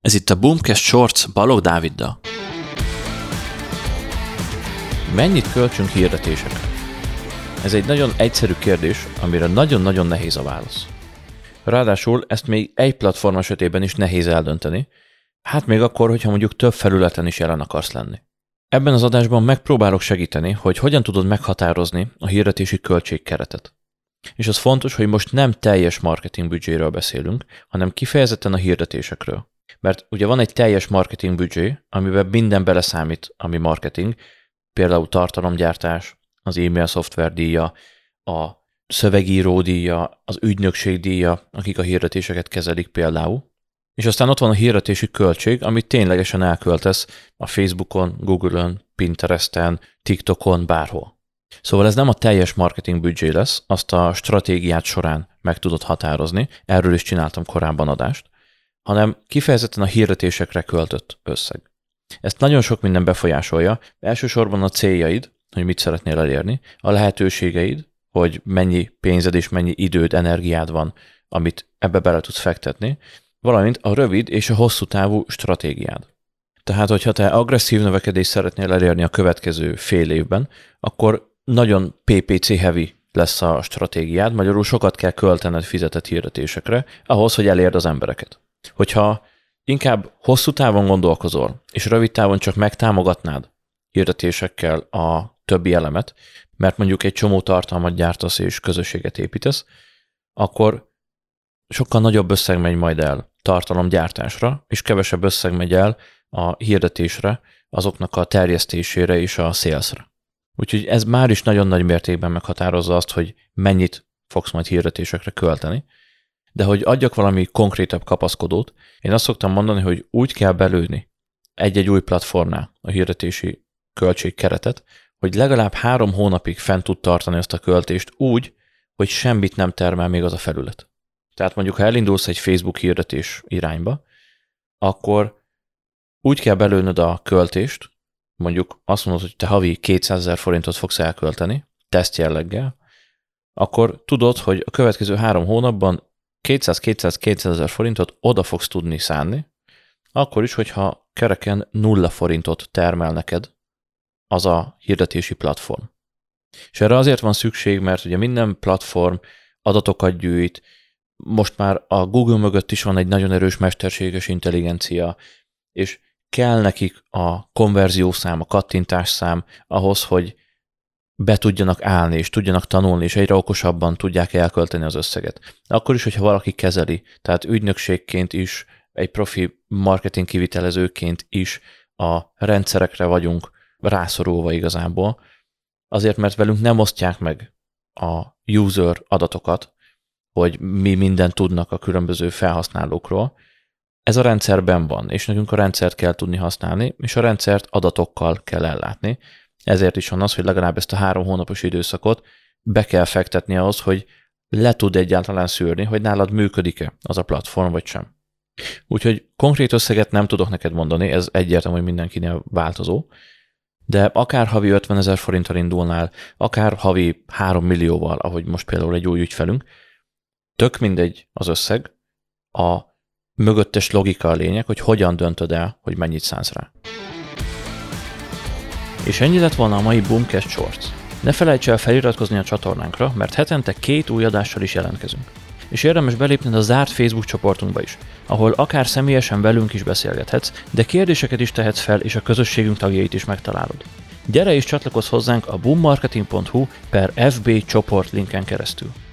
Ez itt a Boomcast Shorts Balogh Dáviddal. Mennyit költsünk hirdetésekre? Ez egy nagyon egyszerű kérdés, amire nagyon-nagyon nehéz a válasz. Ráadásul ezt még egy platform esetében is nehéz eldönteni, hát még akkor, hogyha mondjuk több felületen is jelen akarsz lenni. Ebben az adásban megpróbálok segíteni, hogy hogyan tudod meghatározni a hirdetési költségkeretet. És az fontos, hogy most nem teljes marketing büdzséről beszélünk, hanem kifejezetten a hirdetésekről. Mert ugye van egy teljes marketing büdzsé, amiben minden beleszámít, ami marketing, például tartalomgyártás, az e-mail szoftver díja, a szövegíró díja, az ügynökség díja, akik a hirdetéseket kezelik például. És aztán ott van a hirdetési költség, amit ténylegesen elköltesz a Facebookon, Google-on, Pinteresten, TikTokon, bárhol. Szóval ez nem a teljes marketing büdzsé lesz, azt a stratégiát során meg tudod határozni, erről is csináltam korábban adást, hanem kifejezetten a hirdetésekre költött összeg. Ezt nagyon sok minden befolyásolja, elsősorban a céljaid, hogy mit szeretnél elérni, a lehetőségeid, hogy mennyi pénzed és mennyi időd, energiád van, amit ebbe bele tudsz fektetni, valamint a rövid és a hosszú távú stratégiád. Tehát, hogyha te agresszív növekedést szeretnél elérni a következő fél évben, akkor nagyon PPC-heavy lesz a stratégiád, magyarul sokat kell költened fizetett hirdetésekre, ahhoz, hogy elérd az embereket. Hogyha inkább hosszú távon gondolkozol, és rövid távon csak megtámogatnád hirdetésekkel a többi elemet, mert mondjuk egy csomó tartalmat gyártasz és közösséget építesz, akkor sokkal nagyobb összeg megy majd el tartalomgyártásra, és kevesebb összeg megy el a hirdetésre, azoknak a terjesztésére és a salesre. Úgyhogy ez már is nagyon nagy mértékben meghatározza azt, hogy mennyit fogsz majd hirdetésekre költeni. De hogy adjak valami konkrétabb kapaszkodót, én azt szoktam mondani, hogy úgy kell belőni egy-egy új platformnál a hirdetési költségkeretet, hogy legalább 3 hónapig fent tud tartani azt a költést úgy, hogy semmit nem termel még az a felület. Tehát mondjuk, ha elindulsz egy Facebook hirdetés irányba, akkor úgy kell belőnöd a költést, mondjuk azt mondod, hogy te havi 200 000 forintot fogsz elkölteni, teszt jelleggel, akkor tudod, hogy a következő 3 hónapban 200-200-200 000 forintot oda fogsz tudni szánni, akkor is, hogyha kereken 0 forintot termel neked az a hirdetési platform. És erre azért van szükség, mert ugye minden platform adatokat gyűjt, most már a Google mögött is van egy nagyon erős mesterséges intelligencia, és kell nekik a konverziószám, a kattintásszám ahhoz, hogy be tudjanak állni, és tudjanak tanulni, és egyre okosabban tudják elkölteni az összeget. Akkor is, hogyha valaki kezeli, tehát ügynökségként is, egy profi marketing kivitelezőként is a rendszerekre vagyunk rászorulva igazából, azért, mert velünk nem osztják meg a user adatokat, hogy mi mindent tudnak a különböző felhasználókról. Ez a rendszerben van, és nekünk a rendszert kell tudni használni, és a rendszert adatokkal kell ellátni. Ezért is van az, hogy legalább ezt a 3 hónapos időszakot be kell fektetni ahhoz, hogy le tud egyáltalán szűrni, hogy nálad működik-e az a platform, vagy sem. Úgyhogy konkrét összeget nem tudok neked mondani, ez egyértelmű, hogy mindenkinél változó, de akár havi 50 000 forinttal indulnál, akár havi 3 millióval, ahogy most például egy új ügyfelünk, tök mindegy az összeg, a mögöttes logika a lényeg, hogy hogyan döntöd el, hogy mennyit szánsz rá. És ennyi lett volna a mai Boomcast Shorts. Ne felejts el feliratkozni a csatornánkra, mert hetente 2 új adással is jelentkezünk. És érdemes belépned a zárt Facebook csoportunkba is, ahol akár személyesen velünk is beszélgethetsz, de kérdéseket is tehetsz fel, és a közösségünk tagjait is megtalálod. Gyere és csatlakozz hozzánk a boommarketing.hu/FB csoport linken keresztül.